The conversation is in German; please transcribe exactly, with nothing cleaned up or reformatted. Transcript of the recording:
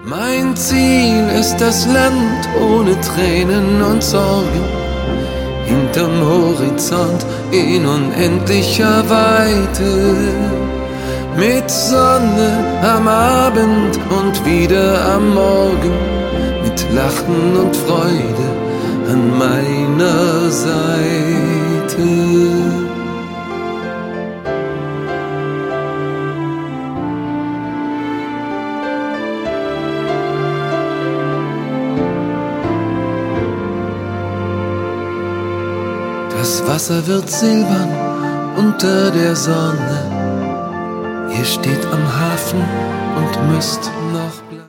Mein Ziel ist das Land ohne Tränen und Sorgen, hinterm Horizont in unendlicher Weite, mit Sonne am Abend und wieder am Morgen, mit Lachen und Freude an meiner Seite. Das Wasser wird silbern unter der Sonne. Ihr steht am Hafen und müsst noch